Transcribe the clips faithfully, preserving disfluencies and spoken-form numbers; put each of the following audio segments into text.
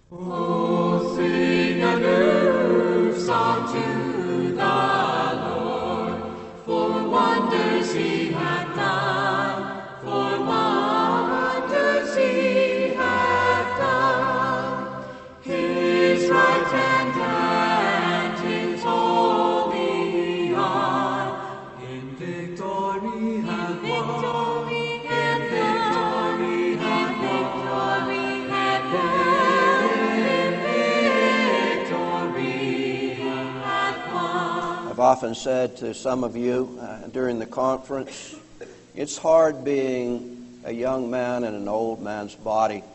Oh, sing a new song to the Lord, for wonders he hath done, for wonders he hath done. His right hand and his holy arm in victory hath won, in victory hath won, victory hath won. I've often said to some of you uh, during the conference, it's hard being a young man in an old man's body.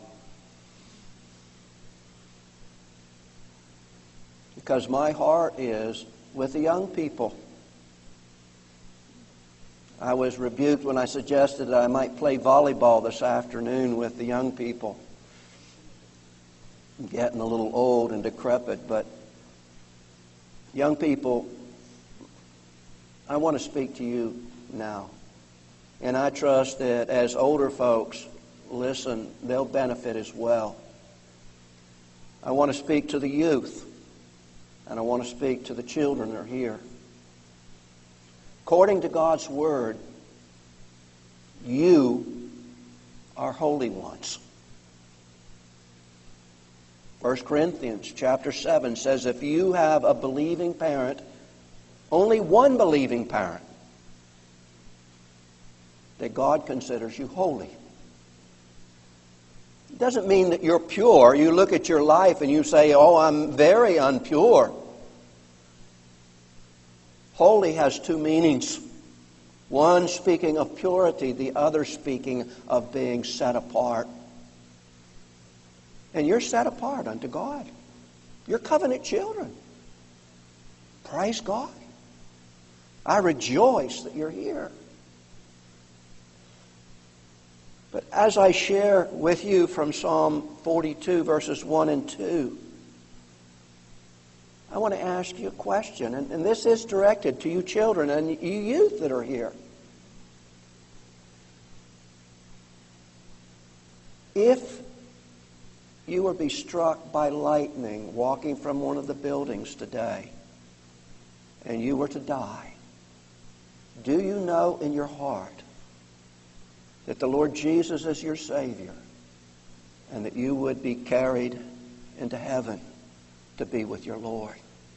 Because my heart is with the young people. I was rebuked when I suggested that I might play volleyball this afternoon with the young people. I'm getting a little old and decrepit, but young people, I want to speak to you now. And I trust that as older folks listen, they'll benefit as well. I want to speak to the youth, and I want to speak to the children that are here. According to God's Word, you are holy ones. First Corinthians chapter seven says, if you have a believing parent, only one believing parent, that God considers you holy. It doesn't mean that you're pure. You look at your life and you say, oh, I'm very unpure. Holy has two meanings. One speaking of purity, the other speaking of being set apart. And you're set apart unto God. You're covenant children. Praise God. I rejoice that you're here. But as I share with you from Psalm forty-two, verses one and two, I want to ask you a question. And, and this is directed to you children and you youth that are here. If you were to be struck by lightning walking from one of the buildings today, and you were to die, do you know in your heart that the Lord Jesus is your Savior and that you would be carried into heaven to be with your Lord?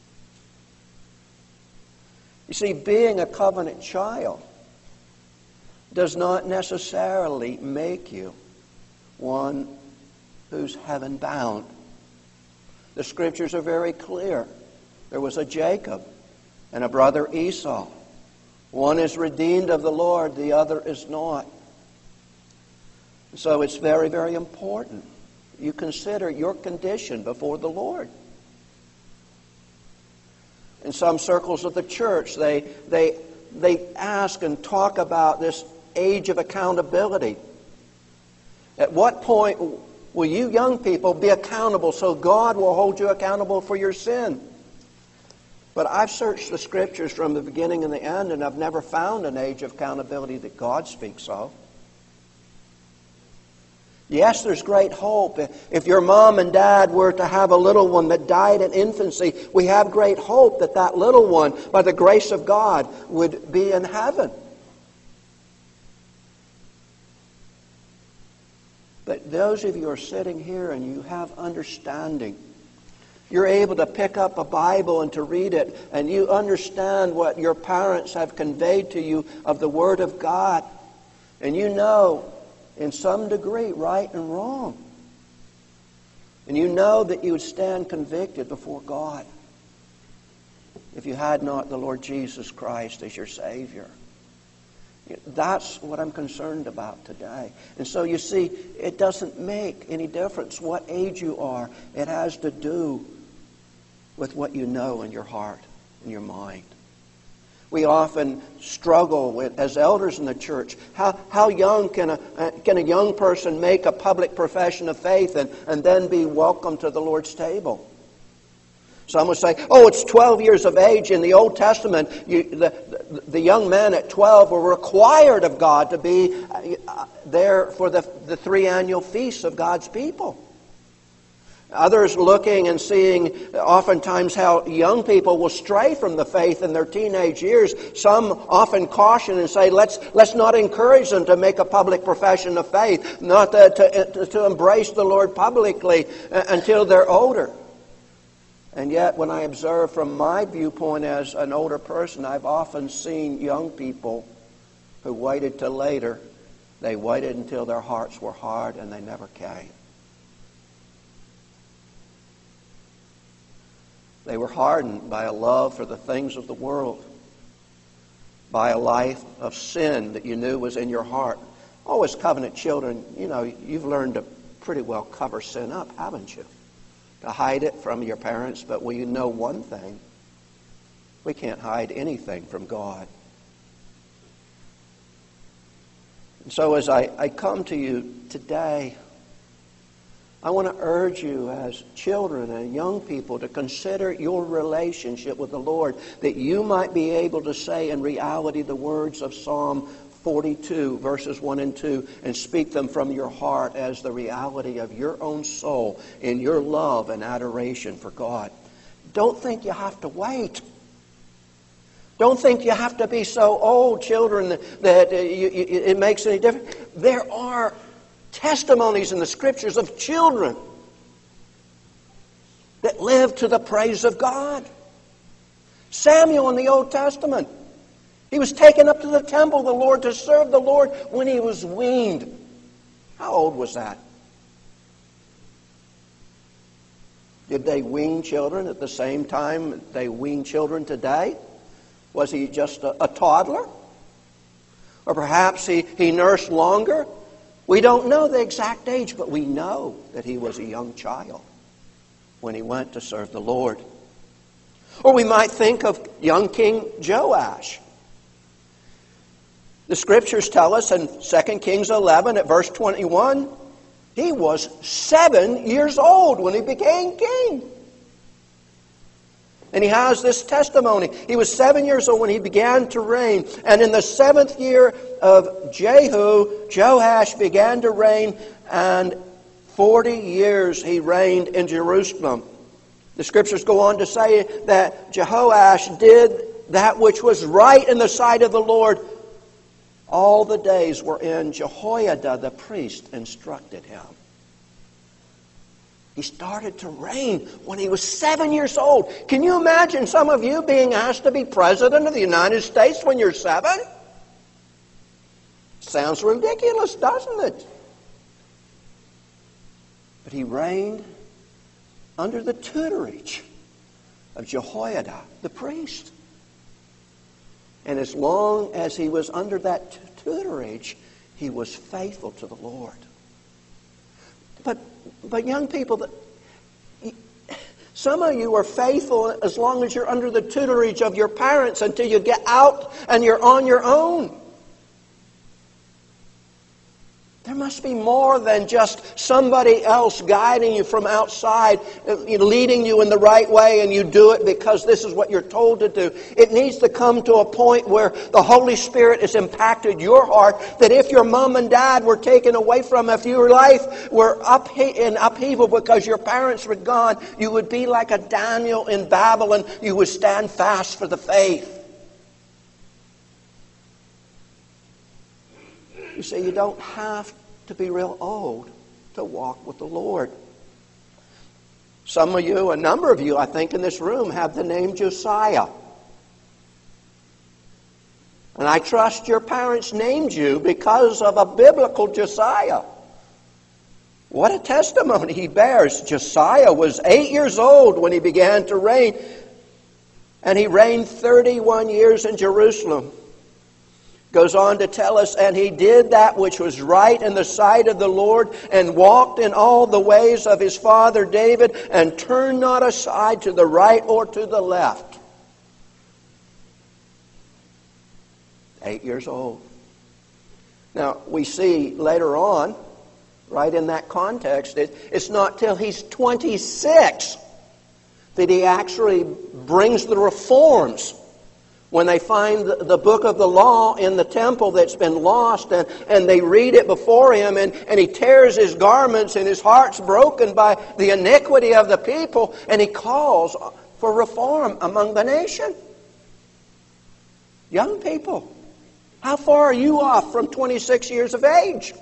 You see, being a covenant child does not necessarily make you one who's heaven-bound. The Scriptures are very clear. There was a Jacob and a brother Esau. One is redeemed of the Lord, the other is not. So it's very, very important you consider your condition before the Lord. In some circles of the church, they, they, they ask and talk about this age of accountability. At what point will you young people be accountable so God will hold you accountable for your sin? But I've searched the Scriptures from the beginning and the end, and I've never found an age of accountability that God speaks of. Yes, there's great hope. If your mom and dad were to have a little one that died in infancy, we have great hope that that little one, by the grace of God, would be in heaven. But those of you who are sitting here and you have understanding, you're able to pick up a Bible and to read it, and you understand what your parents have conveyed to you of the Word of God, and you know in some degree right and wrong. And you know that you would stand convicted before God if you had not the Lord Jesus Christ as your Savior. That's what I'm concerned about today. And so you see, it doesn't make any difference what age you are. It has to do with what you know in your heart and your mind. We often struggle with, as elders in the church, how, how young can a, uh, can a young person make a public profession of faith and, and then be welcomed to the Lord's table? Some would say, oh, it's twelve years of age. In the Old Testament, you, the, the, the young men at twelve were required of God to be uh, there for the, the three annual feasts of God's people. Others looking and seeing oftentimes how young people will stray from the faith in their teenage years. Some often caution and say, let's let's not encourage them to make a public profession of faith, not to, to, to embrace the Lord publicly until they're older. And yet, when I observe from my viewpoint as an older person, I've often seen young people who waited till later. They waited until their hearts were hard and they never came. They were hardened by a love for the things of the world, by a life of sin that you knew was in your heart. Oh, as covenant children, you know, you've learned to pretty well cover sin up, haven't you? To hide it from your parents, but we know one thing. We can't hide anything from God. And so as I, I come to you today, I want to urge you as children and young people to consider your relationship with the Lord, that you might be able to say in reality the words of Psalm forty-two, verses one and two, and speak them from your heart as the reality of your own soul in your love and adoration for God. Don't think you have to wait. Don't think you have to be so old, children, that, that uh, you, you, it makes any difference. There are testimonies in the Scriptures of children that live to the praise of God. Samuel in the Old Testament, he was taken up to the temple of the Lord to serve the Lord when he was weaned. How old was that? Did they wean children at the same time they wean children today? Was he just a, a toddler? Or perhaps he, he nursed longer? We don't know the exact age, but we know that he was a young child when he went to serve the Lord. Or we might think of young King Joash. The Scriptures tell us in Second Kings eleven at verse twenty-one, he was seven years old when he became king. And he has this testimony. He was seven years old when he began to reign. And in the seventh year of Jehu, Joash began to reign, and forty years he reigned in Jerusalem. The Scriptures go on to say that Jehoash did that which was right in the sight of the Lord all the days wherein Jehoiada the priest instructed him. He started to reign when he was seven years old. Can you imagine some of you being asked to be president of the United States when you're seven? Sounds ridiculous, doesn't it? But he reigned under the tutorage of Jehoiada the priest. And as long as he was under that tutorage, he was faithful to the Lord. But but young people, some of you are faithful as long as you're under the tutorage of your parents until you get out and you're on your own. There must be more than just somebody else guiding you from outside, leading you in the right way, and you do it because this is what you're told to do. It needs to come to a point where the Holy Spirit has impacted your heart, that if your mom and dad were taken away from, if your life were up in upheaval because your parents were gone, you would be like a Daniel in Babylon. You would stand fast for the faith. You see, you don't have to be real old to walk with the Lord. Some of you, a number of you, I think, in this room have the name Josiah. And I trust your parents named you because of a biblical Josiah. What a testimony he bears. Josiah was eight years old when he began to reign, and he reigned thirty-one years in Jerusalem. Goes on to tell us, and he did that which was right in the sight of the Lord, and walked in all the ways of his father David, and turned not aside to the right or to the left. Eight years old. Now, we see later on, right in that context, it, it's not till he's twenty-six that he actually brings the reforms When they find the, the book of the law in the temple that's been lost, and, and they read it before him, and, and he tears his garments, and his heart's broken by the iniquity of the people, and he calls for reform among the nation. Young people, how far are you off from twenty-six years of age?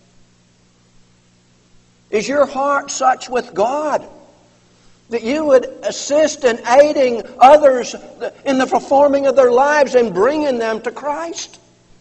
Is your heart such with God that you would assist in aiding others in the performing of their lives and bringing them to Christ?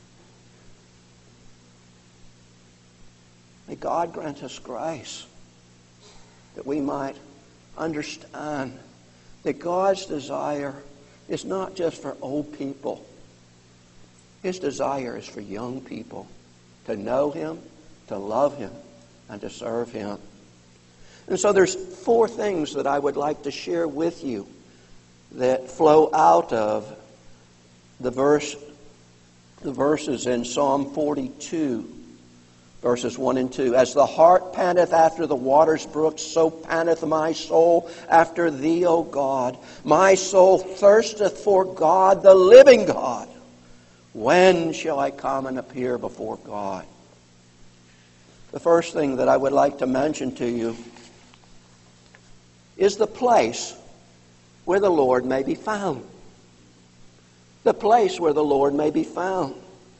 May God grant us grace that we might understand that God's desire is not just for old people. His desire is for young people to know Him, to love Him, and to serve Him. And so there's four things that I would like to share with you that flow out of the verse, the verses in Psalm forty-two, verses one and two. As the hart panteth after the water's brooks, so panteth my soul after Thee, O God. My soul thirsteth for God, the living God. When shall I come and appear before God? The first thing that I would like to mention to you is the place where the Lord may be found. The place where the Lord may be found.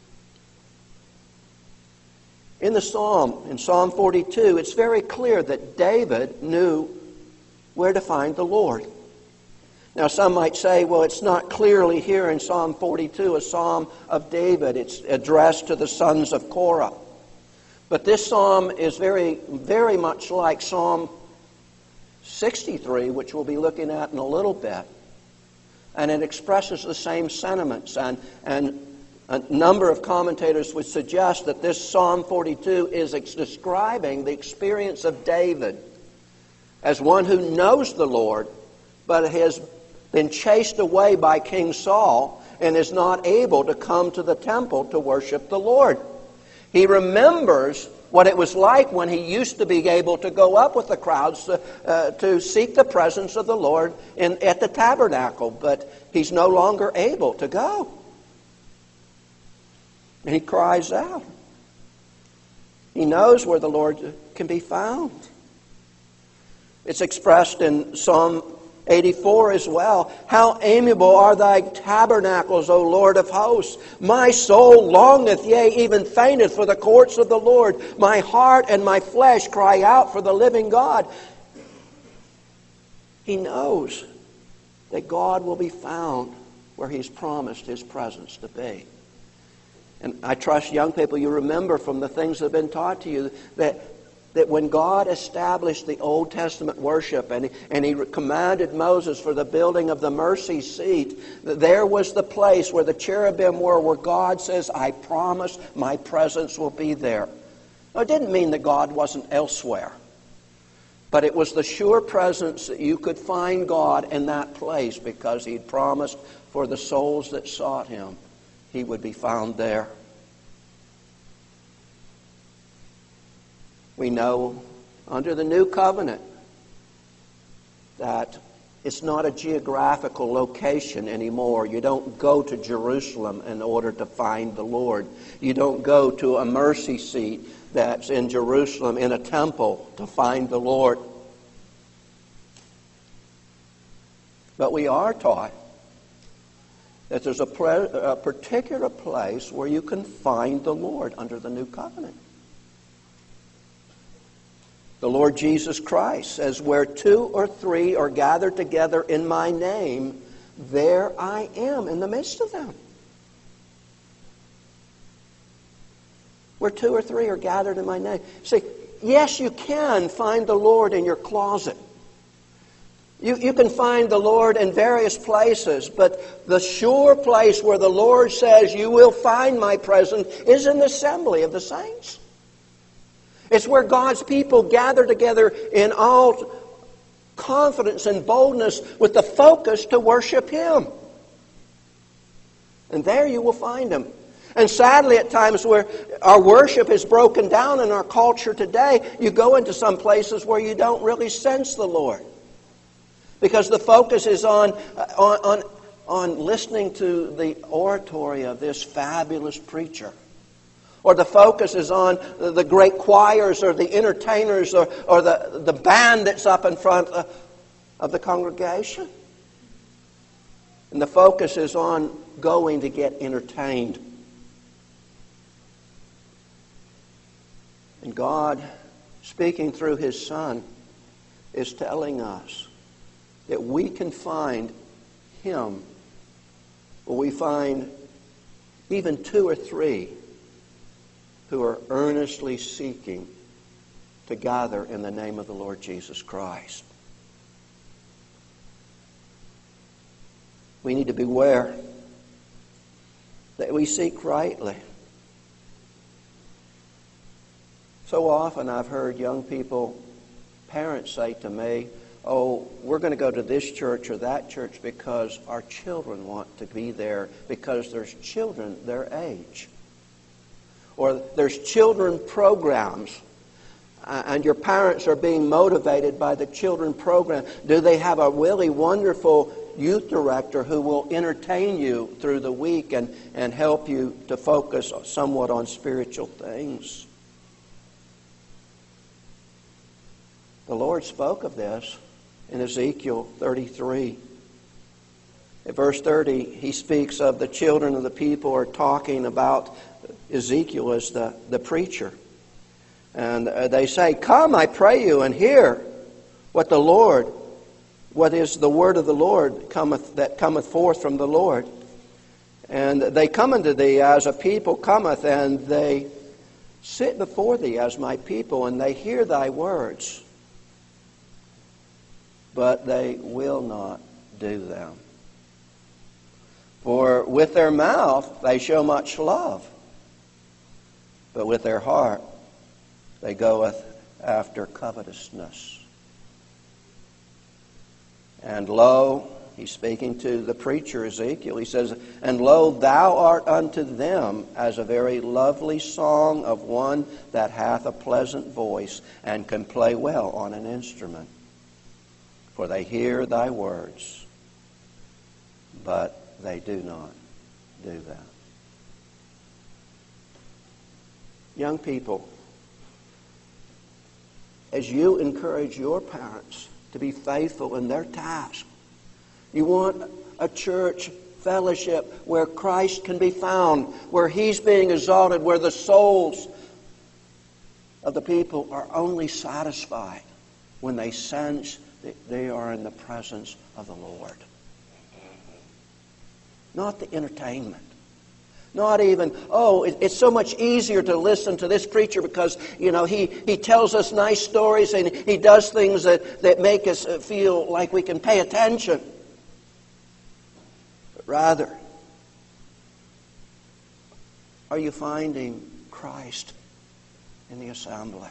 In the Psalm, in Psalm forty-two, it's very clear that David knew where to find the Lord. Now, some might say, well, it's not clearly here in Psalm forty-two, a psalm of David. It's addressed to the sons of Korah. But this psalm is very, very much like Psalm sixty-three, which we'll be looking at in a little bit. And it expresses the same sentiments. And, and a number of commentators would suggest that this Psalm forty-two is ex- describing the experience of David as one who knows the Lord, but has been chased away by King Saul and is not able to come to the temple to worship the Lord. He remembers what it was like when he used to be able to go up with the crowds to, uh, to seek the presence of the Lord in, at the tabernacle, but he's no longer able to go. And he cries out. He knows where the Lord can be found. It's expressed in Psalm eighty-four as well. How amiable are Thy tabernacles, O Lord of hosts! My soul longeth, yea, even fainteth for the courts of the Lord. My heart and my flesh cry out for the living God. He knows that God will be found where He's promised His presence to be. And I trust, young people, you remember from the things that have been taught to you that that when God established the Old Testament worship and, and He commanded Moses for the building of the mercy seat, there was the place where the cherubim were, where God says, I promise my presence will be there. Now, it didn't mean that God wasn't elsewhere, but it was the sure presence that you could find God in that place because He'd promised for the souls that sought Him, He would be found there. We know under the new covenant that it's not a geographical location anymore. You don't go to Jerusalem in order to find the Lord. You don't go to a mercy seat that's in Jerusalem in a temple to find the Lord. But we are taught that there's a, pre- a particular place where you can find the Lord under the new covenant. The Lord Jesus Christ says, where two or three are gathered together in my name, there I am in the midst of them. Where two or three are gathered in my name. See, yes, you can find the Lord in your closet. You, you can find the Lord in various places, but the sure place where the Lord says you will find my presence is in the assembly of the saints. It's where God's people gather together in all confidence and boldness with the focus to worship Him. And there you will find Him. And sadly, at times where our worship is broken down in our culture today, you go into some places where you don't really sense the Lord. Because the focus is on, on, on on listening to the oratory of this fabulous preacher. Or the focus is on the great choirs or the entertainers or, or the, the band that's up in front of, of the congregation. And the focus is on going to get entertained. And God, speaking through His Son, is telling us that we can find Him where we find even two or three who are earnestly seeking to gather in the name of the Lord Jesus Christ. We need to beware that we seek rightly. So often I've heard young people, parents say to me, oh, we're going to go to this church or that church because our children want to be there because there's children their age. Or there's children programs uh, and your parents are being motivated by the children program. Do they have a really wonderful youth director who will entertain you through the week and, and help you to focus somewhat on spiritual things? The Lord spoke of this in Ezekiel thirty-three. At verse thirty, He speaks of the children of the people are talking about Ezekiel as the, the preacher. And uh, they say, come, I pray you, and hear what the Lord, what is the word of the Lord cometh that cometh forth from the Lord. And they come unto thee as a people cometh, and they sit before thee as my people, and they hear thy words, but they will not do them. For with their mouth they show much love, but with their heart they goeth after covetousness. And lo, he's speaking to the preacher Ezekiel, he says, and lo, thou art unto them as a very lovely song of one that hath a pleasant voice and can play well on an instrument. For they hear thy words, but they do not do that. Young people, as you encourage your parents to be faithful in their task, you want a church fellowship where Christ can be found, where He's being exalted, where the souls of the people are only satisfied when they sense that they are in the presence of the Lord. Not the entertainment. Not even, oh, it's so much easier to listen to this preacher because, you know, he, he tells us nice stories and he does things that, that make us feel like we can pay attention. But rather, are you finding Christ in the assembly?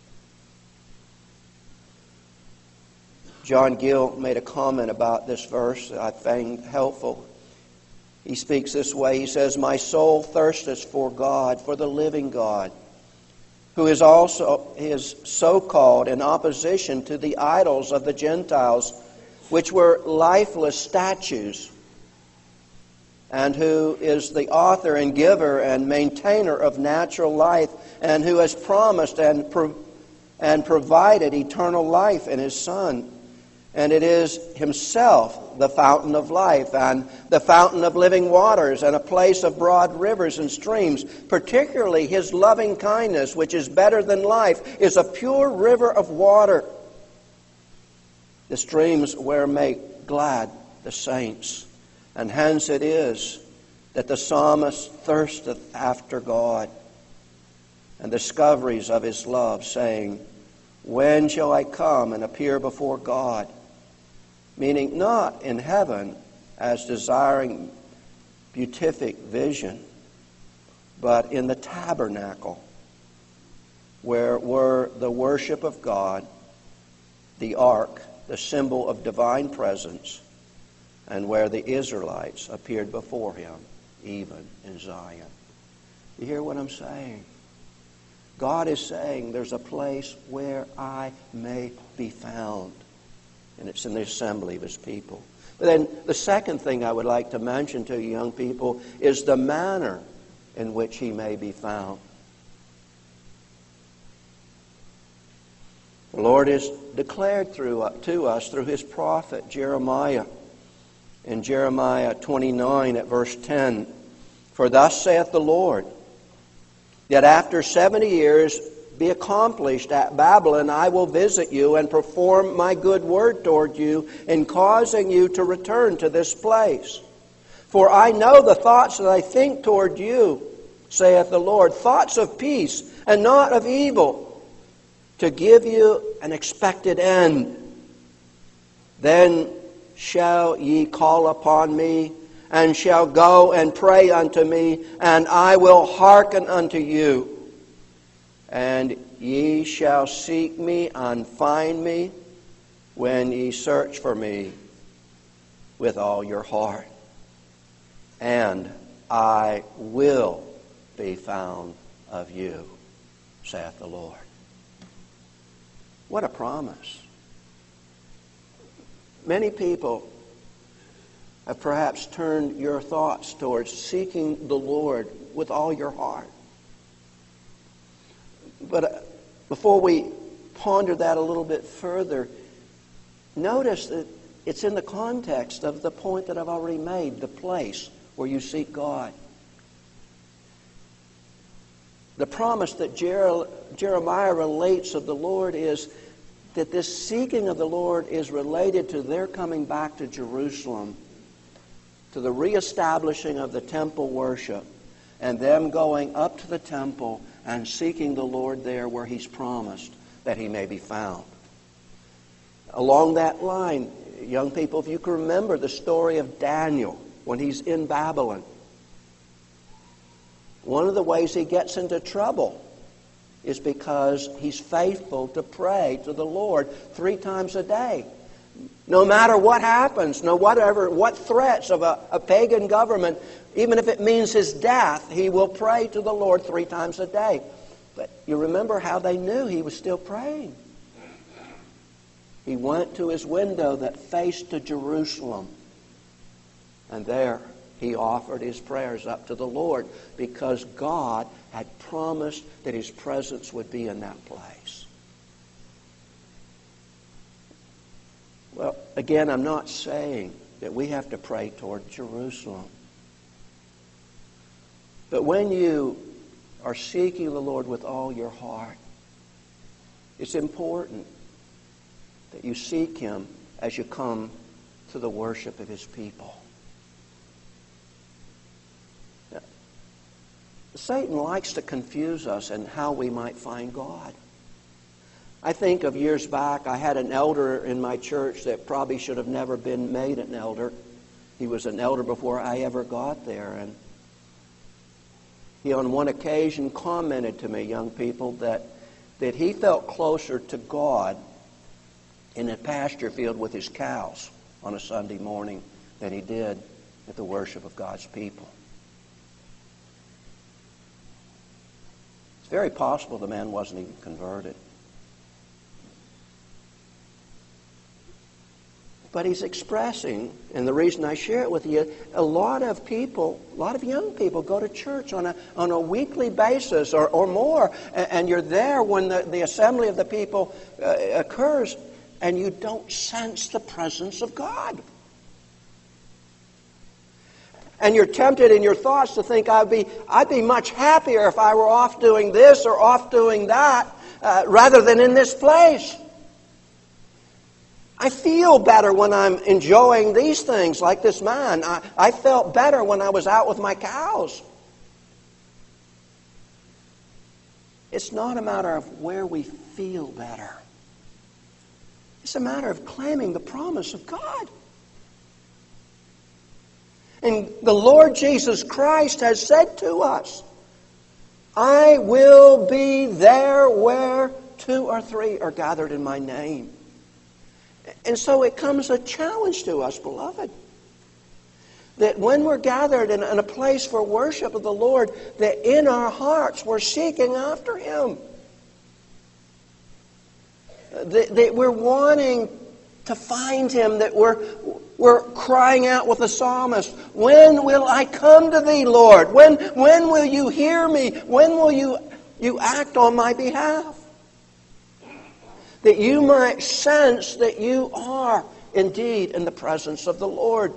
John Gill made a comment about this verse that I found helpful. He speaks this way. He says, my soul thirsteth for God, for the living God, who is also is so called in opposition to the idols of the Gentiles, which were lifeless statues, and who is the author and giver and maintainer of natural life, and who has promised and, pro- and provided eternal life in His Son. And it is Himself, the fountain of life, and the fountain of living waters, and a place of broad rivers and streams. Particularly His loving kindness, which is better than life, is a pure river of water. The streams where make glad the saints. And hence it is that the psalmist thirsteth after God, and discoveries of His love, saying, when shall I come and appear before God? Meaning not in heaven as desiring beatific vision, but in the tabernacle, where were the worship of God, the ark, the symbol of divine presence, and where the Israelites appeared before Him, even in Zion. You hear what I'm saying? God is saying there's a place where I may be found. And it's in the assembly of His people. Then the second thing I would like to mention to you young people is the manner in which he may be found. The Lord is declared through, to us through his prophet Jeremiah. In Jeremiah twenty-nine at verse ten, "For thus saith the Lord, that after seventy years be accomplished at Babylon, I will visit you and perform my good word toward you in causing you to return to this place. For I know the thoughts that I think toward you, saith the Lord, thoughts of peace and not of evil, to give you an expected end. Then shall ye call upon me, and shall go and pray unto me, and I will hearken unto you. And ye shall seek me and find me when ye search for me with all your heart. And I will be found of you, saith the Lord." What a promise. Many people have perhaps turned your thoughts towards seeking the Lord with all your heart. But before we ponder that a little bit further, notice that it's in the context of the point that I've already made, the place where you seek God. The promise that Jer- Jeremiah relates of the Lord is that this seeking of the Lord is related to their coming back to Jerusalem, to the reestablishing of the temple worship, and them going up to the temple and seeking the Lord there where he's promised that he may be found. Along that line, young people, if you can remember the story of Daniel when he's in Babylon, one of the ways he gets into trouble is because he's faithful to pray to the Lord three times a day. No matter what happens, no whatever, what threats of a, a pagan government, even if it means his death, he will pray to the Lord three times a day. But you remember how they knew he was still praying. He went to his window that faced to Jerusalem, and there he offered his prayers up to the Lord because God had promised that his presence would be in that place. Well, again, I'm not saying that we have to pray toward Jerusalem. But when you are seeking the Lord with all your heart, it's important that you seek him as you come to the worship of his people. Now, Satan likes to confuse us in how we might find God. I think of years back, I had an elder in my church that probably should have never been made an elder. He was an elder before I ever got there. And he on one occasion commented to me, young people, that, that he felt closer to God in a pasture field with his cows on a Sunday morning than he did at the worship of God's people. It's very possible the man wasn't even converted. But he's expressing, and the reason I share it with you, a lot of people, a lot of young people go to church on a on a weekly basis or, or more, and, and you're there when the, the assembly of the people uh, occurs, and you don't sense the presence of God. And you're tempted in your thoughts to think, I'd be, I'd be much happier if I were off doing this or off doing that, uh, rather than in this place. I feel better when I'm enjoying these things like this man. I, I felt better when I was out with my cows. It's not a matter of where we feel better. It's a matter of claiming the promise of God. And the Lord Jesus Christ has said to us, I will be there where two or three are gathered in my name. And so it comes a challenge to us, beloved, that when we're gathered in, in a place for worship of the Lord, that in our hearts we're seeking after him. That, that we're wanting to find Him that we're, we're crying out with the psalmist, when will I come to Thee, Lord? When, when will You hear me? When will you, you act on my behalf? That you might sense that you are indeed in the presence of the Lord.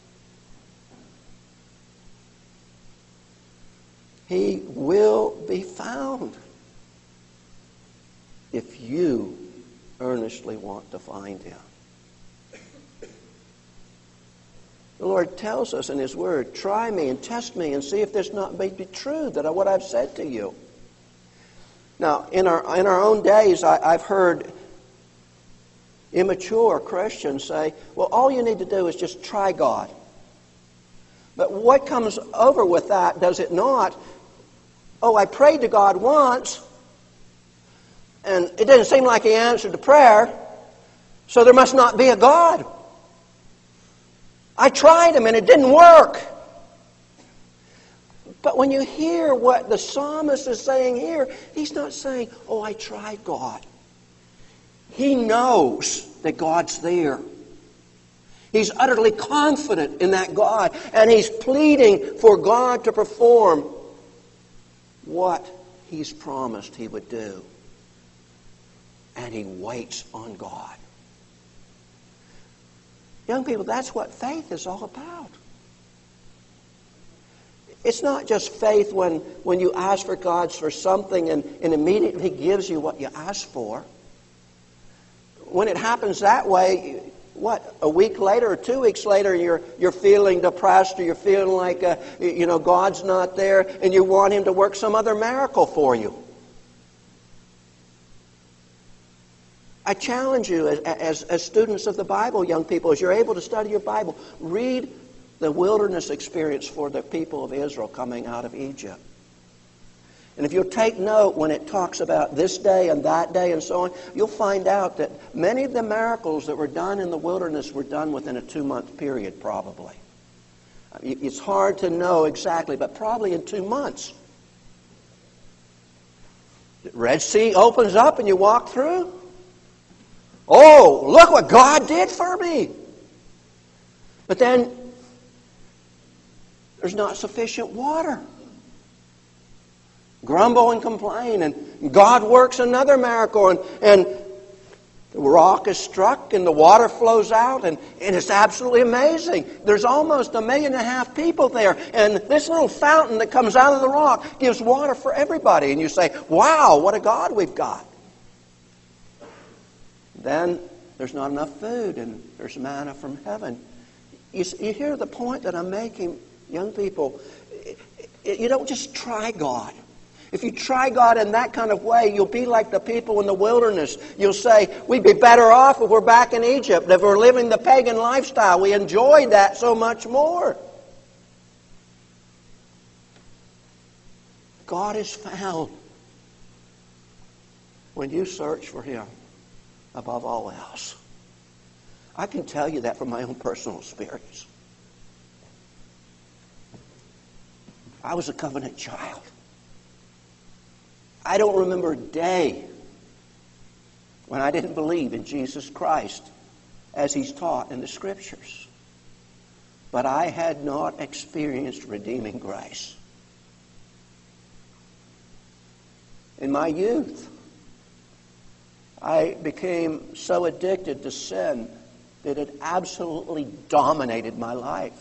He will be found if you earnestly want to find Him. The Lord tells us in His Word, try me and test me and see if this not may be true, that what I've said to you. Now, in our in our own days, I, I've heard immature Christians say, well, all you need to do is just try God. But what comes over with that, does it not? Oh, I prayed to God once, and it didn't seem like He answered the prayer, so there must not be a God. I tried Him and it didn't work. But when you hear what the psalmist is saying here, he's not saying, oh, I tried God. He knows that God's there. He's utterly confident in that God, and he's pleading for God to perform what He's promised He would do. And he waits on God. Young people, that's what faith is all about. It's not just faith when, when you ask for God for something and, and immediately gives you what you ask for. When it happens that way, what, a week later or two weeks later, you're you're feeling depressed, or you're feeling like uh, you know God's not there, and you want Him to work some other miracle for you. I challenge you as, as, as students of the Bible, young people, as you're able to study your Bible, read the wilderness experience for the people of Israel coming out of Egypt. And if you'll take note when it talks about this day and that day and so on, you'll find out that many of the miracles that were done in the wilderness were done within a two-month period, probably. It's hard to know exactly, but probably in two months. The Red Sea opens up and you walk through. Oh, look what God did for me. But then there's not sufficient water. Grumble and complain, and God works another miracle, and, and the rock is struck and the water flows out, and, and it's absolutely amazing. There's almost a million and a half people there, and this little fountain that comes out of the rock gives water for everybody. And you say, wow, what a God we've got. Then there's not enough food, and there's manna from heaven. You, you hear the point that I'm making, young people? You don't just try God. If you try God in that kind of way, you'll be like the people in the wilderness. You'll say, we'd be better off if we're back in Egypt, if we're living the pagan lifestyle. We enjoyed that so much more. God is found when you search for Him above all else. I can tell you that from my own personal experience. I was a covenant child. I don't remember a day when I didn't believe in Jesus Christ as He's taught in the Scriptures. But I had not experienced redeeming grace. In my youth, I became so addicted to sin that it absolutely dominated my life.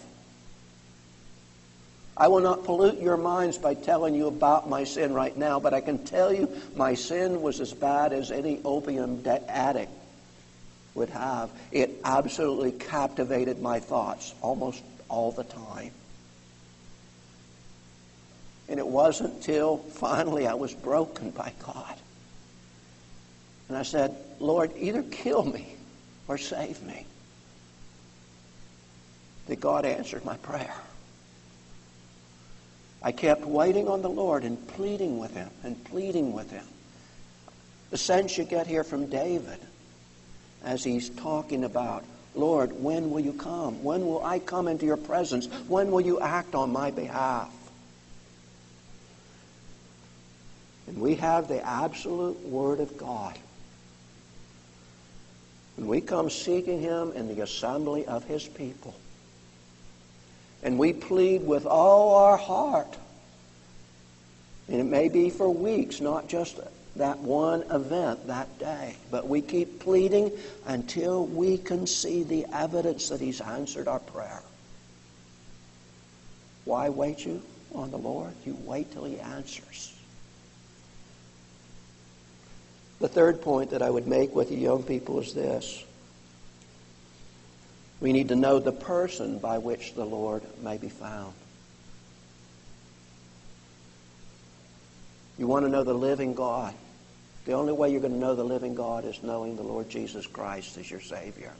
I will not pollute your minds by telling you about my sin right now, but I can tell you my sin was as bad as any opium addict would have. It absolutely captivated my thoughts almost all the time. And it wasn't until finally I was broken by God. And I said, Lord, either kill me or save me. That God answered my prayer. I kept waiting on the Lord and pleading with Him and pleading with Him. The sense you get here from David as he's talking about, Lord, when will you come? When will I come into your presence? When will you act on my behalf? And we have the absolute Word of God When we come seeking Him in the assembly of His people, and we plead with all our heart, and it may be for weeks, not just that one event that day, but we keep pleading until we can see the evidence that He's answered our prayer. Why wait you on the Lord? You wait till He answers. The third point that I would make with you young people is this. We need to know the person by which the Lord may be found. You want to know the living God. The only way you're going to know the living God is knowing the Lord Jesus Christ as your Savior.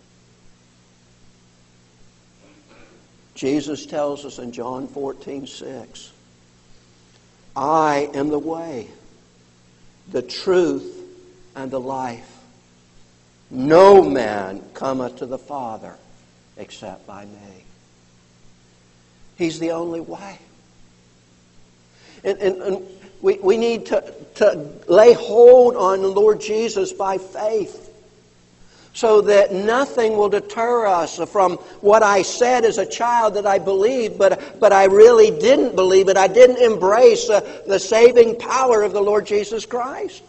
Jesus tells us in John fourteen six, I am the way, the truth, and the life. No man cometh to the Father except by me. He's the only way. And, and, and we, we need to, to lay hold on the Lord Jesus by faith, so that nothing will deter us from what I said as a child that I believed, but, but I really didn't believe it. I didn't embrace uh, the saving power of the Lord Jesus Christ.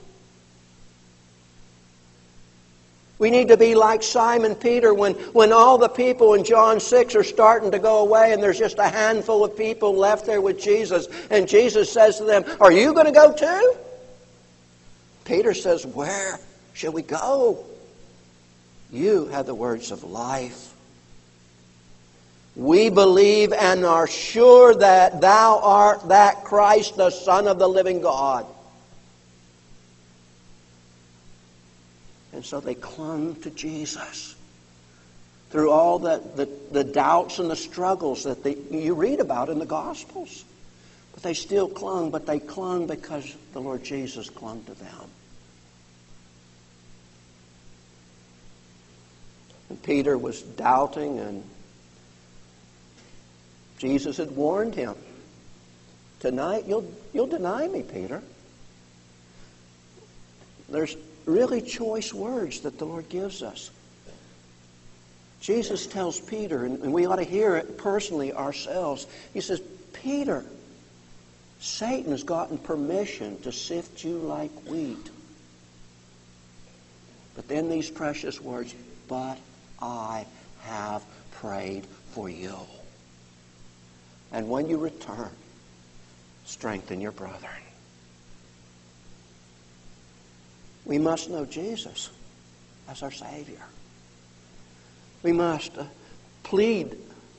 We need to be like Simon Peter when, when all the people in John six are starting to go away and there's just a handful of people left there with Jesus. And Jesus says to them, are you going to go too? Peter says, where shall we go? You have the words of life. We believe and are sure that thou art that Christ, the Son of the living God. And so they clung to Jesus through all the, the, the doubts and the struggles that they, you read about in the Gospels. But they still clung, but they clung because the Lord Jesus clung to them. And Peter was doubting, and Jesus had warned him, tonight you'll, you'll deny me, Peter. There's really choice words that the Lord gives us. Jesus tells Peter, and we ought to hear it personally ourselves. He says, Peter, Satan has gotten permission to sift you like wheat. But then these precious words, but I have prayed for you. And when you return, strengthen your brethren. We must know Jesus as our Savior. We must uh, plead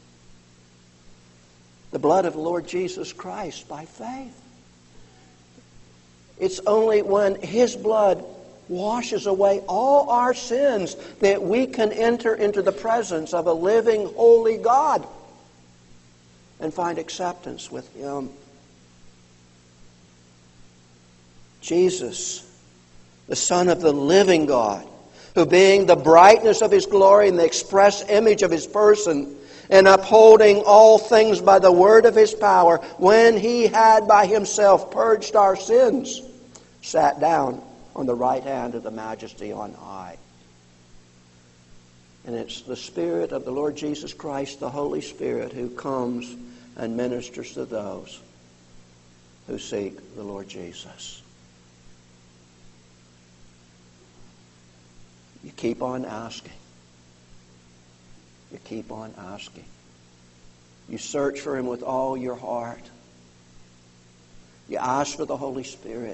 the blood of the Lord Jesus Christ by faith. It's only when His blood washes away all our sins that we can enter into the presence of a living, holy God and find acceptance with Him. Jesus, the Son of the living God, who being the brightness of His glory and the express image of His person, and upholding all things by the word of His power, when He had by Himself purged our sins, sat down on the right hand of the Majesty on high. And it's the Spirit of the Lord Jesus Christ, the Holy Spirit, who comes and ministers to those who seek the Lord Jesus. You keep on asking. You keep on asking. You search for Him with all your heart. You ask for the Holy Spirit.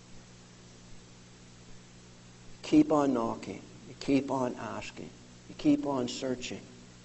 Keep on knocking. You keep on asking. You keep on searching.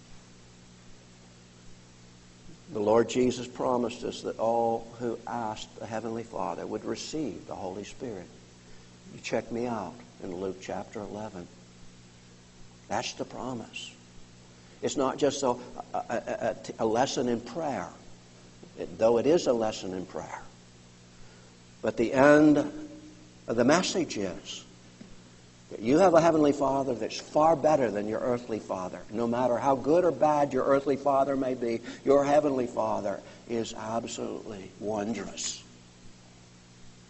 The Lord Jesus promised us that all who asked the Heavenly Father would receive the Holy Spirit. You check me out in Luke chapter eleven. That's the promise. It's not just a, a, a, a lesson in prayer, it, though it is a lesson in prayer. But the end of the message is that you have a Heavenly Father that's far better than your earthly father. No matter how good or bad your earthly father may be, your Heavenly Father is absolutely wondrous.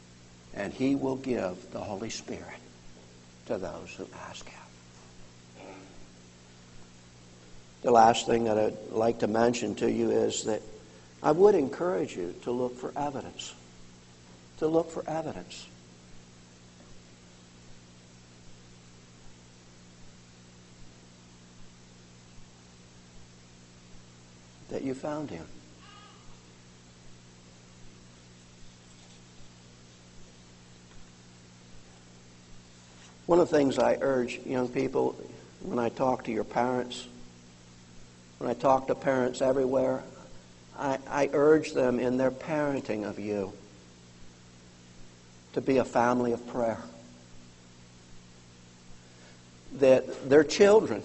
And He will give the Holy Spirit to those who ask Him. The last thing that I'd like to mention to you is that I would encourage you to look for evidence. To look for evidence. That you found Him. One of the things I urge young people when I talk to your parents, when I talk to parents everywhere, I, I urge them in their parenting of you to be a family of prayer. That their children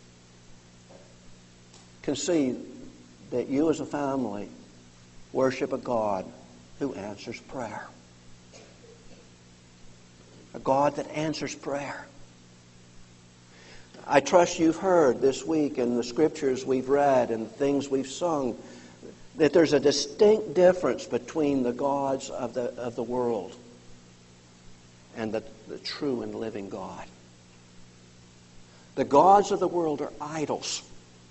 can see that you as a family worship a God who answers prayer. A God that answers prayer. I trust you've heard this week in the scriptures we've read and things we've sung that there's a distinct difference between the gods of the, of the world and the, the true and living God. The gods of the world are idols.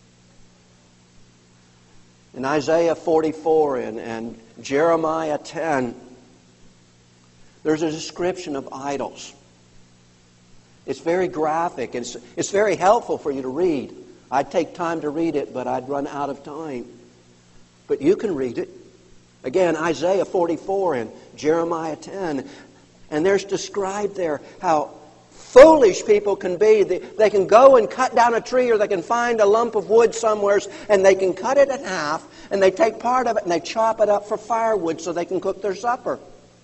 In Isaiah forty-four and, and Jeremiah ten, there's a description of idols. It's very graphic. It's, it's very helpful for you to read. I'd take time to read it, but I'd run out of time. But you can read it. Again, Isaiah forty-four and Jeremiah ten. And there's described there how foolish people can be. They, they can go and cut down a tree, or they can find a lump of wood somewhere and they can cut it in half, and they take part of it and they chop it up for firewood so they can cook their supper.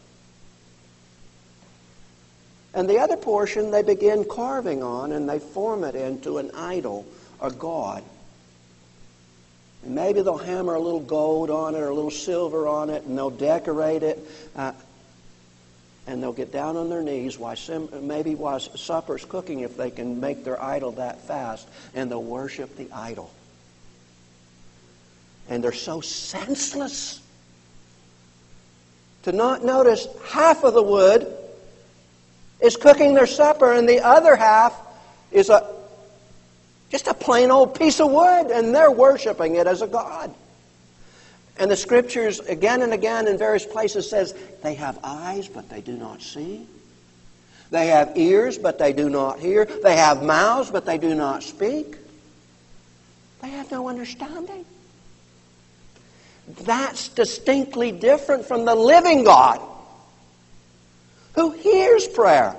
And the other portion they begin carving on, and they form it into an idol, a god. And maybe they'll hammer a little gold on it or a little silver on it, and they'll decorate it. Uh, and they'll get down on their knees while sim- maybe while supper's cooking, if they can make their idol that fast, and they'll worship the idol. And they're so senseless to not notice half of the wood is cooking their supper, and the other half is a just a plain old piece of wood, and they're worshiping it as a god. And the scriptures again and again in various places says they have eyes but they do not see. They have ears but they do not hear. They have mouths but they do not speak. They have no understanding. That's distinctly different from the living God who hears prayer,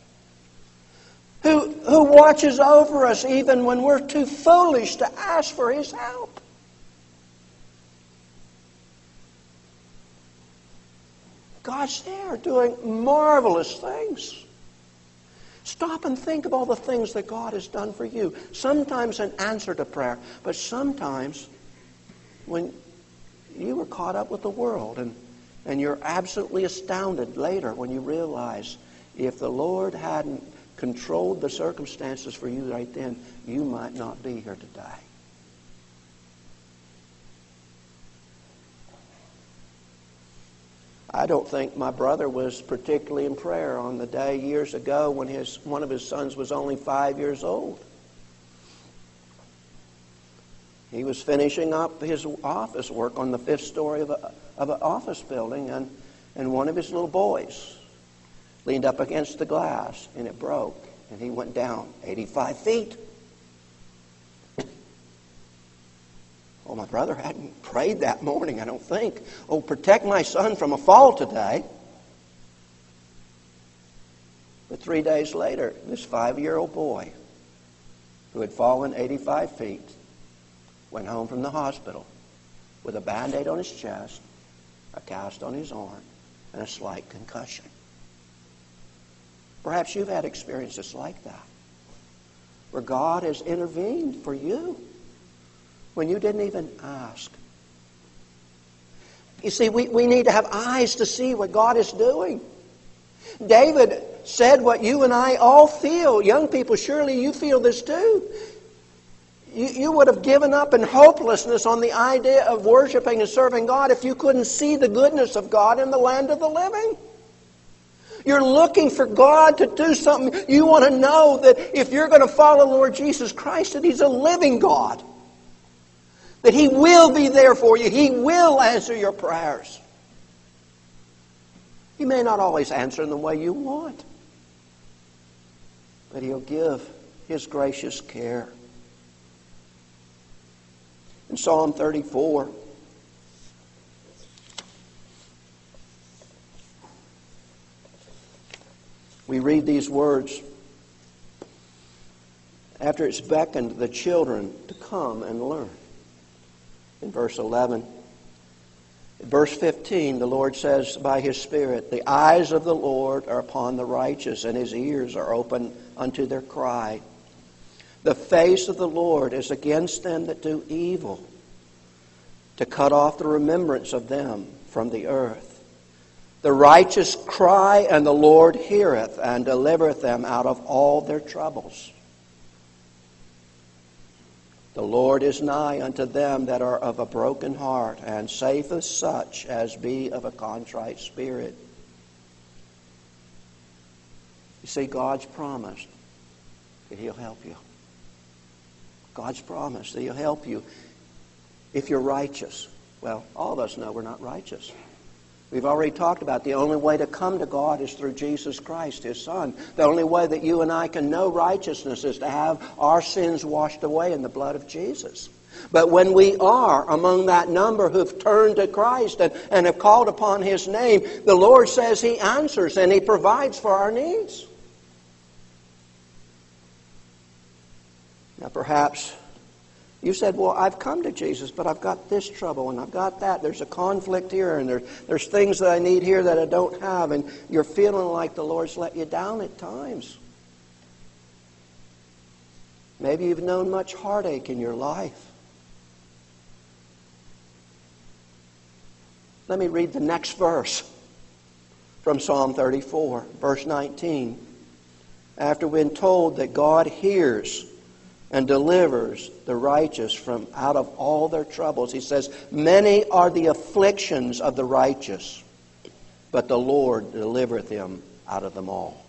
who, who watches over us even when we're too foolish to ask for His help. God's there doing marvelous things. Stop and think of all the things that God has done for you. Sometimes an answer to prayer, but sometimes when you were caught up with the world, and, and you're absolutely astounded later when you realize if the Lord hadn't controlled the circumstances for you right then, you might not be here today. I don't think my brother was particularly in prayer on the day years ago when his one of his sons was only five years old. He was finishing up his office work on the fifth story of, a, of an office building, and, and one of his little boys leaned up against the glass, and it broke, and he went down eighty-five feet. Oh, my brother hadn't prayed that morning, I don't think. Oh, protect my son from a fall today. But three days later, this five-year-old boy who had fallen eighty-five feet went home from the hospital with a Band-Aid on his chest, a cast on his arm, and a slight concussion. Perhaps you've had experiences like that, where God has intervened for you when you didn't even ask. You see, we, we need to have eyes to see what God is doing. David said what you and I all feel. Young people, surely you feel this too. You, you would have given up in hopelessness on the idea of worshiping and serving God if you couldn't see the goodness of God in the land of the living. You're looking for God to do something. You want to know that if you're going to follow Lord Jesus Christ, that He's a living God. that He will be there for you. He will answer your prayers. He may not always answer in the way you want, but He'll give His gracious care. In Psalm thirty-four, we read these words. After it's beckoned the children to come and learn. In verse eleven. In verse fifteen, the Lord says by His Spirit, the eyes of the Lord are upon the righteous, and His ears are open unto their cry. The face of the Lord is against them that do evil, to cut off the remembrance of them from the earth. The righteous cry, and the Lord heareth, and delivereth them out of all their troubles. The Lord is nigh unto them that are of a broken heart, and saveth such as be of a contrite spirit. You see, God's promised that He'll help you. God's promised that He'll help you if you're righteous. Well, all of us know we're not righteous. We've already talked about the only way to come to God is through Jesus Christ, His Son. The only way that you and I can know righteousness is to have our sins washed away in the blood of Jesus. But when we are among that number who've turned to Christ and, and have called upon His name, the Lord says He answers and He provides for our needs. Now perhaps you said, well, I've come to Jesus, but I've got this trouble and I've got that. There's a conflict here and there, there's things that I need here that I don't have. And you're feeling like the Lord's let you down at times. Maybe you've known much heartache in your life. Let me read the next verse from Psalm thirty-four, verse nineteen. After we've been told that God hears and delivers the righteous from out of all their troubles, He says, many are the afflictions of the righteous, but the Lord delivereth him out of them all.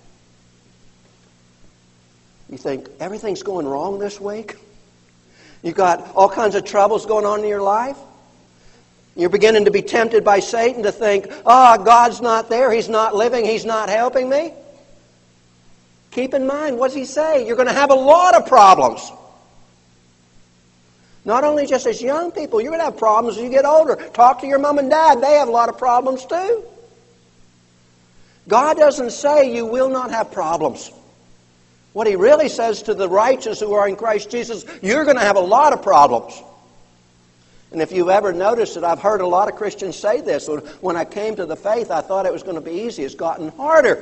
You think, everything's going wrong this week? You've got all kinds of troubles going on in your life? You're beginning to be tempted by Satan to think, oh, God's not there, He's not living, He's not helping me. Keep in mind, what does He say? You're going to have a lot of problems. Not only just as young people, you're going to have problems as you get older. Talk to your mom and dad. They have a lot of problems too. God doesn't say you will not have problems. What He really says to the righteous who are in Christ Jesus, you're going to have a lot of problems. And if you've ever noticed it, I've heard a lot of Christians say this. When I came to the faith, I thought it was going to be easy. It's gotten harder.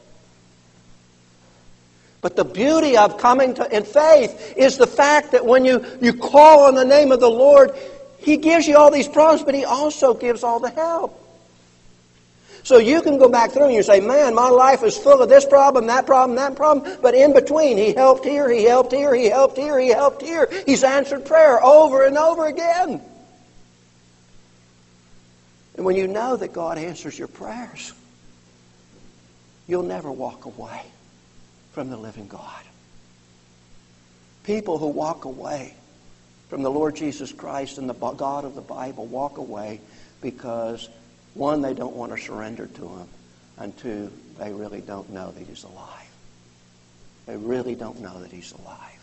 But the beauty of coming to in faith is the fact that when you, you call on the name of the Lord, He gives you all these problems, but He also gives all the help. So you can go back through and you say, man, my life is full of this problem, that problem, that problem. But in between, He helped here, He helped here, He helped here, He helped here. He's answered prayer over and over again. And when you know that God answers your prayers, you'll never walk away from the living God. People who walk away from the Lord Jesus Christ and the God of the Bible walk away because, one, they don't want to surrender to Him, and two, they really don't know that He's alive. They really don't know that He's alive.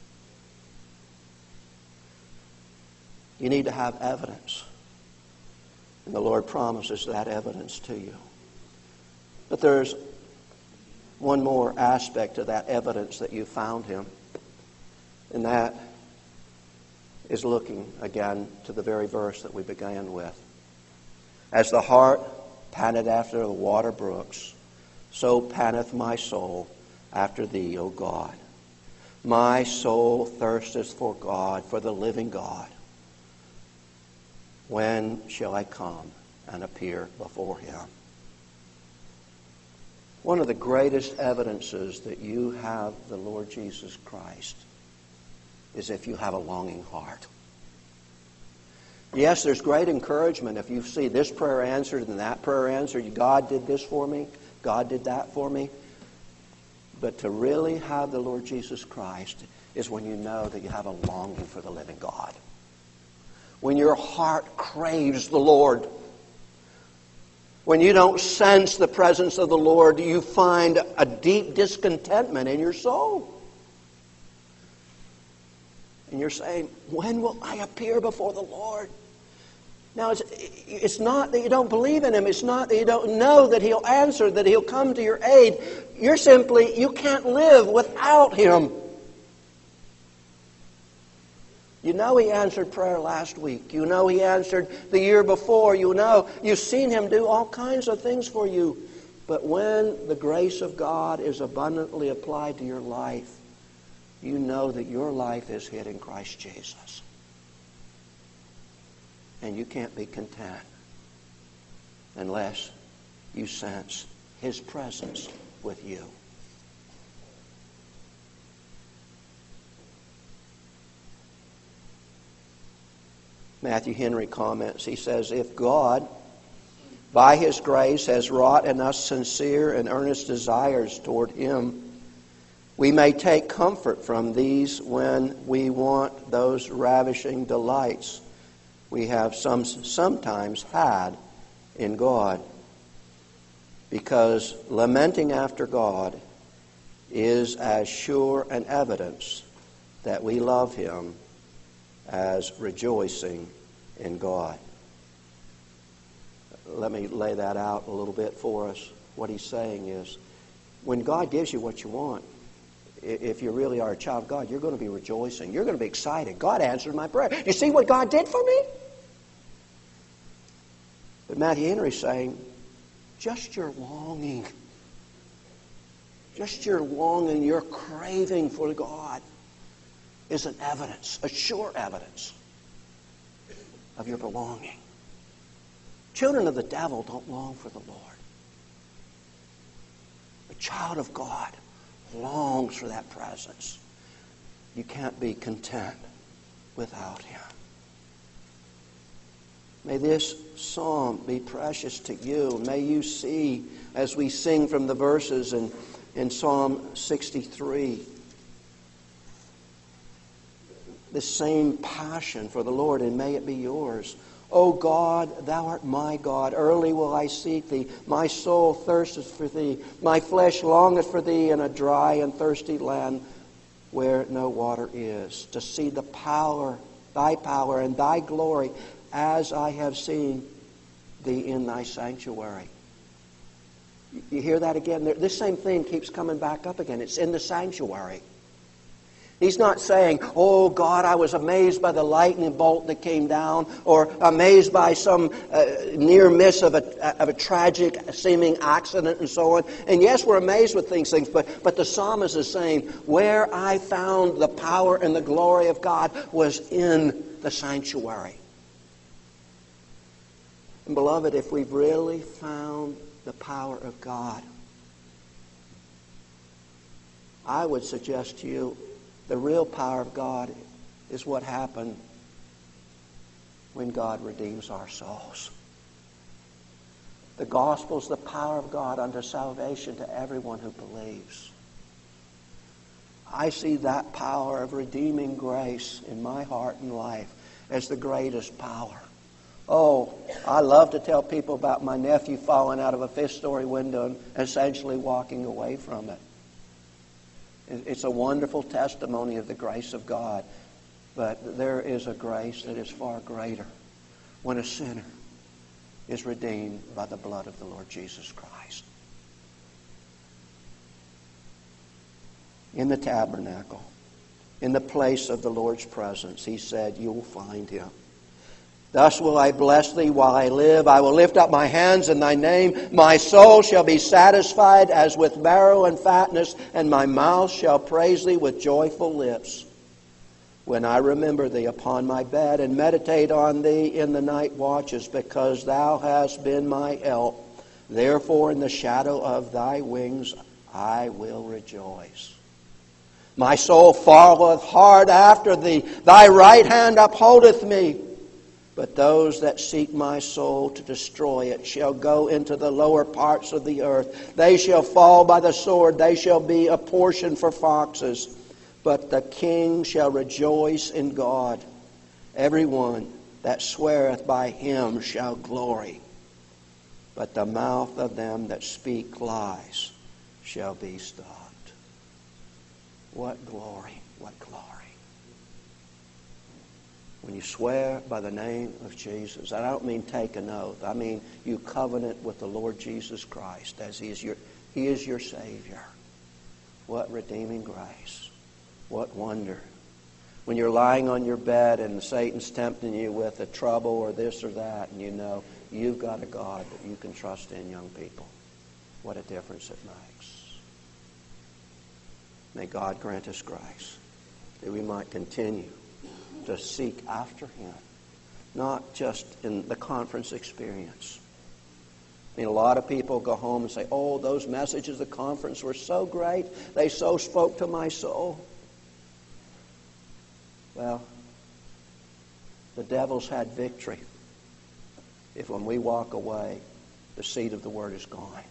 You need to have evidence. And the Lord promises that evidence to you. But there's one more aspect of that evidence that you found Him. And that is looking again to the very verse that we began with. As the hart panteth after the water brooks, so panteth my soul after Thee, O God. My soul thirsteth for God, for the living God. When shall I come and appear before Him? One of the greatest evidences that you have the Lord Jesus Christ is if you have a longing heart. Yes, there's great encouragement if you see this prayer answered and that prayer answered. God did this for me. God did that for me. But to really have the Lord Jesus Christ is when you know that you have a longing for the living God. when your heart craves the Lord. When you don't sense the presence of the Lord, you find a deep discontentment in your soul. And you're saying, when will I appear before the Lord? Now, it's, it's not that you don't believe in Him. It's not that you don't know that He'll answer, that He'll come to your aid. You're simply, you can't live without Him. You know He answered prayer last week. You know He answered the year before. You know you've seen Him do all kinds of things for you. But when the grace of God is abundantly applied to your life, you know that your life is hid in Christ Jesus. And you can't be content unless you sense His presence with you. Matthew Henry comments, he says, if God, by His grace, has wrought in us sincere and earnest desires toward Him, we may take comfort from these when we want those ravishing delights we have some, sometimes had in God. Because lamenting after God is as sure an evidence that we love Him as rejoicing in God. Let me lay that out a little bit for us. What he's saying is, when God gives you what you want, if you really are a child of God, you're going to be rejoicing. You're going to be excited. God answered my prayer. You see what God did for me? But Matthew Henry's saying, just your longing, just your longing, your craving for God is an evidence, a sure evidence of your belonging. Children of the devil don't long for the Lord. A child of God longs for that presence. You can't be content without Him. May this psalm be precious to you. May you see, as we sing from the verses in, in Psalm sixty-three, the same passion for the Lord, and may it be yours. O God, Thou art my God. Early will I seek Thee. My soul thirsteth for Thee. My flesh longeth for Thee in a dry and thirsty land where no water is, to see the power, Thy power and Thy glory, as I have seen Thee in Thy sanctuary. You hear that again? This same thing keeps coming back up again. It's in the sanctuary. He's not saying, oh God, I was amazed by the lightning bolt that came down, or amazed by some uh, near miss of a, of a tragic seeming accident and so on. And yes, we're amazed with these things, but, but the psalmist is saying, where I found the power and the glory of God was in the sanctuary. And beloved, if we've really found the power of God, I would suggest to you, the real power of God is what happened when God redeems our souls. The gospel is the power of God unto salvation to everyone who believes. I see that power of redeeming grace in my heart and life as the greatest power. Oh, I love to tell people about my nephew falling out of a fifth-story window and essentially walking away from it. It's a wonderful testimony of the grace of God. But there is a grace that is far greater when a sinner is redeemed by the blood of the Lord Jesus Christ. In the tabernacle, in the place of the Lord's presence, He said, you will find Him. Thus will I bless Thee while I live. I will lift up my hands in Thy name. My soul shall be satisfied as with marrow and fatness, and my mouth shall praise Thee with joyful lips. When I remember Thee upon my bed and meditate on Thee in the night watches, because Thou hast been my help. Therefore in the shadow of Thy wings I will rejoice. My soul followeth hard after Thee. Thy right hand upholdeth me. But those that seek my soul to destroy it shall go into the lower parts of the earth. They shall fall by the sword. They shall be a portion for foxes. But the king shall rejoice in God. Everyone that sweareth by him shall glory, but the mouth of them that speak lies shall be stopped. What glory, what glory. When you swear by the name of Jesus, I don't mean take an oath. I mean you covenant with the Lord Jesus Christ as He is your, He is your Savior. What redeeming grace. What wonder. When you're lying on your bed and Satan's tempting you with a trouble or this or that, and you know you've got a God that you can trust in, young people. What a difference it makes. May God grant us grace that we might continue to seek after Him, not just in the conference experience. I mean, a lot of people go home and say, oh, those messages of the conference were so great. They so spoke to my soul. Well, the devil's had victory if when we walk away, the seed of the Word is gone.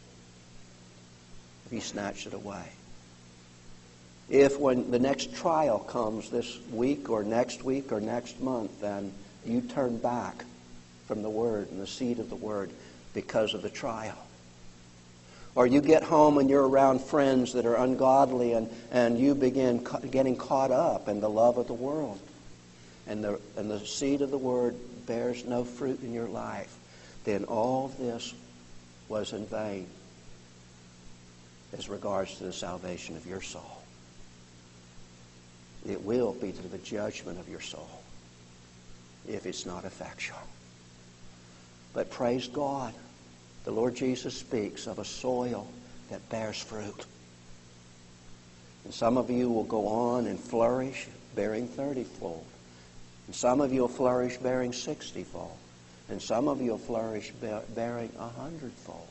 If he snatched it away. If when the next trial comes this week or next week or next month, then you turn back from the Word and the seed of the Word because of the trial. Or you get home and you're around friends that are ungodly and, and you begin ca- getting caught up in the love of the world. And the, and the seed of the Word bears no fruit in your life. Then all this was in vain as regards to the salvation of your soul. It will be to the judgment of your soul if it's not effectual. But praise God, the Lord Jesus speaks of a soil that bears fruit. And some of you will go on and flourish bearing thirty-fold. And some of you will flourish bearing sixty-fold. And some of you will flourish bearing a hundredfold.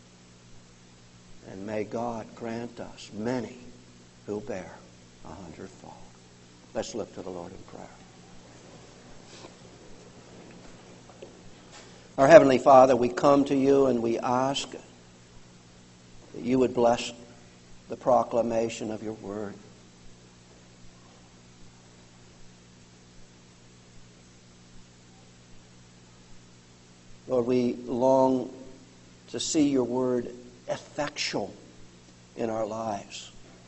And may God grant us many who bear a hundredfold. Let's look to the Lord in prayer. Our Heavenly Father, we come to you and we ask that you would bless the proclamation of your word. Lord, we long to see your word effectual in our lives.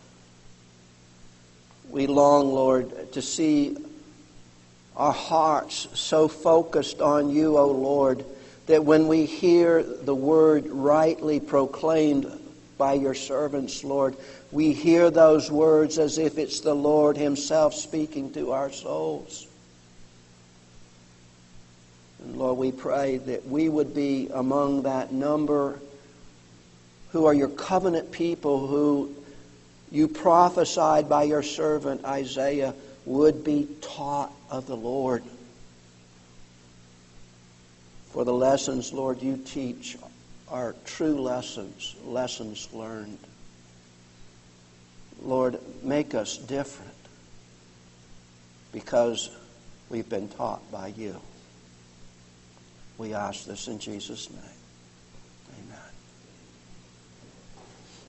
We long, Lord, to see our hearts so focused on you, O Lord, that when we hear the word rightly proclaimed by your servants, Lord, we hear those words as if it's the Lord himself speaking to our souls. And Lord, we pray that we would be among that number who are your covenant people, who you prophesied by your servant Isaiah would be taught of the Lord. For the lessons, Lord, you teach are true lessons, lessons learned. Lord, make us different because we've been taught by you. We ask this in Jesus' name.